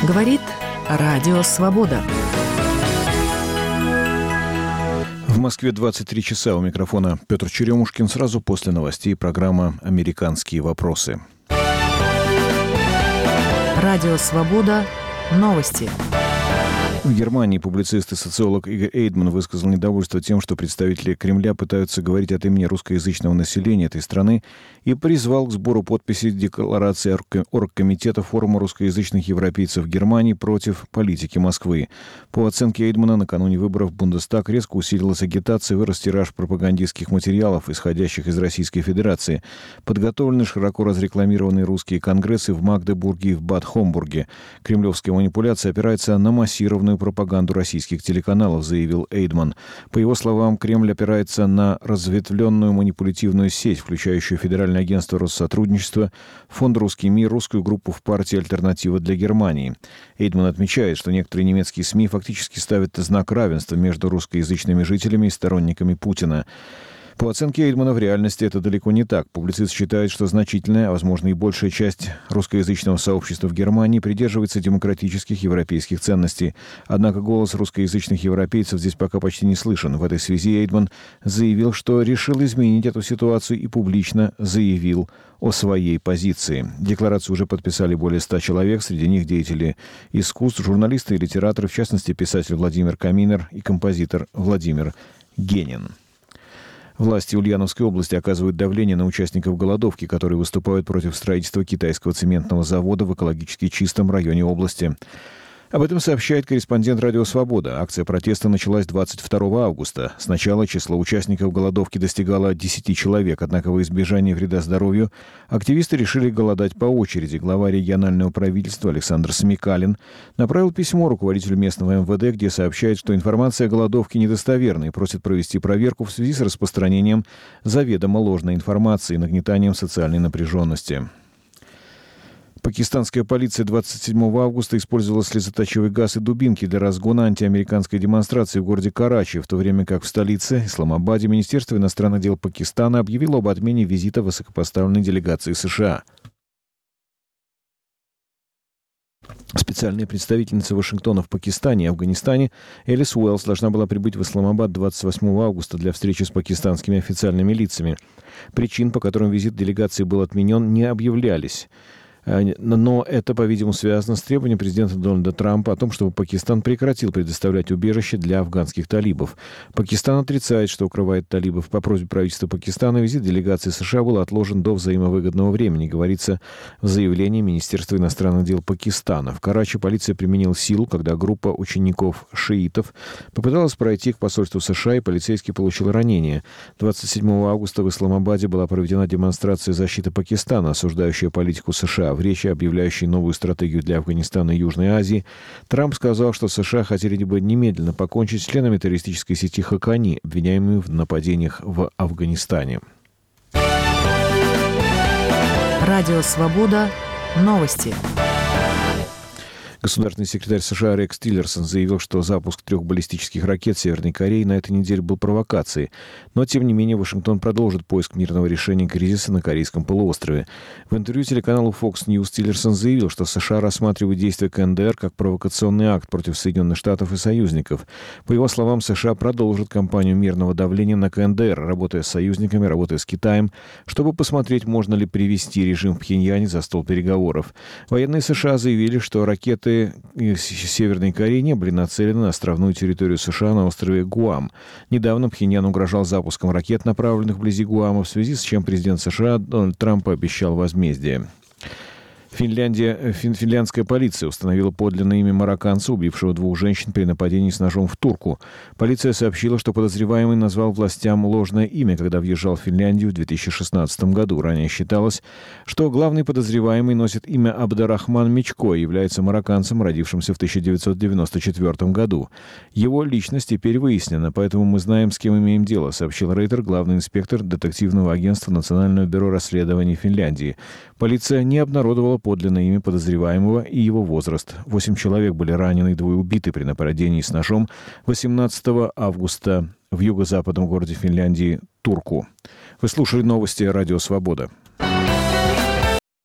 Говорит Радио Свобода. В Москве 23 часа. У микрофона Петр Черемушкин. Сразу после новостей программа «Американские вопросы». Радио Свобода. Новости. В Германии публицист и социолог Игорь Эйдман высказал недовольство тем, что представители Кремля пытаются говорить от имени русскоязычного населения этой страны, и призвал к сбору подписей декларации Оргкомитета форума русскоязычных европейцев Германии против политики Москвы. По оценке Эйдмана, накануне выборов в Бундестаг резко усилилась агитация, вырос тираж пропагандистских материалов, исходящих из Российской Федерации. Подготовлены широко разрекламированные русские конгрессы в Магдебурге и в Бад-Хомбурге. Кремлевская манипуляция опирается на массированную пропаганду российских телеканалов, заявил Эйдман. По его словам, Кремль опирается на разветвленную манипулятивную сеть, включающую Федеральное агентство Россотрудничества, Фонд «Русский мир», русскую группу в партии «Альтернатива для Германии». Эйдман отмечает, что некоторые немецкие СМИ фактически ставят знак равенства между русскоязычными жителями и сторонниками Путина. По оценке Эйдмана, в реальности это далеко не так. Публицист считает, что значительная, а возможно и большая часть русскоязычного сообщества в Германии придерживается демократических европейских ценностей. Однако голос русскоязычных европейцев здесь пока почти не слышен. В этой связи Эйдман заявил, что решил изменить эту ситуацию и публично заявил о своей позиции. Декларацию уже подписали более 100 человек, среди них деятели искусств, журналисты и литераторы, в частности, писатель Владимир Каминер и композитор Владимир Генин. Власти Ульяновской области оказывают давление на участников голодовки, которые выступают против строительства китайского цементного завода в экологически чистом районе области. Об этом сообщает корреспондент «Радио Свобода». Акция протеста началась 22 августа. Сначала число участников голодовки достигало 10 человек, однако во избежание вреда здоровью активисты решили голодать по очереди. Глава регионального правительства Александр Смекалин направил письмо руководителю местного МВД, где сообщает, что информация о голодовке недостоверна и просит провести проверку в связи с распространением заведомо ложной информации и нагнетанием социальной напряженности. Пакистанская полиция 27 августа использовала слезоточивый газ и дубинки для разгона антиамериканской демонстрации в городе Карачи, в то время как в столице, Исламабаде, Министерство иностранных дел Пакистана объявило об отмене визита высокопоставленной делегации США. Специальная представительница Вашингтона в Пакистане и Афганистане Элис Уэллс должна была прибыть в Исламабад 28 августа для встречи с пакистанскими официальными лицами. Причин, по которым визит делегации был отменен, не объявлялись. Но это, по-видимому, связано с требованием президента Дональда Трампа о том, чтобы Пакистан прекратил предоставлять убежище для афганских талибов. Пакистан отрицает, что укрывает талибов. По просьбе правительства Пакистана визит делегации США был отложен до взаимовыгодного времени, говорится в заявлении Министерства иностранных дел Пакистана. В Карачи полиция применила силу, когда группа учеников-шиитов попыталась пройти к посольству США, и полицейский получил ранение. 27 августа в Исламабаде была проведена демонстрация защиты Пакистана, осуждающая политику США. В речи, объявляющей новую стратегию для Афганистана и Южной Азии, Трамп сказал, что США хотели бы немедленно покончить с членами террористической сети Хакани, обвиняемыми в нападениях в Афганистане. Радио Свобода. Новости. Государственный секретарь США Рекс Тиллерсон заявил, что запуск 3 баллистических ракет Северной Кореи на этой неделе был провокацией. Но, тем не менее, Вашингтон продолжит поиск мирного решения кризиса на Корейском полуострове. В интервью телеканалу Fox News Тиллерсон заявил, что США рассматривают действия КНДР как провокационный акт против Соединенных Штатов и союзников. По его словам, США продолжит кампанию мирного давления на КНДР, работая с союзниками, работая с Китаем, чтобы посмотреть, можно ли привести режим в Пхеньяне за стол переговоров. Военные США заявили, что ракеты из Северной Кореи не были нацелены на островную территорию США на острове Гуам. Недавно Пхеньян угрожал запуском ракет, направленных вблизи Гуама, в связи с чем президент США Дональд Трамп пообещал возмездие. Финляндская полиция установила подлинное имя марокканца, убившего 2 женщин при нападении с ножом в Турку. Полиция сообщила, что подозреваемый назвал властям ложное имя, когда въезжал в Финляндию в 2016 году. Ранее считалось, что главный подозреваемый носит имя Абдарахман Мичко и является марокканцем, родившимся в 1994 году. Его личность теперь выяснена, поэтому мы знаем, с кем имеем дело, сообщил Рейтер, главный инспектор детективного агентства Национального бюро расследований Финляндии. Полиция не обнародовала подлинное имя подозреваемого и его возраст. 8 человек были ранены и 2 убиты при нападении с ножом 18 августа в юго-западном городе Финляндии Турку. Вы слушали новости «Радио Свобода».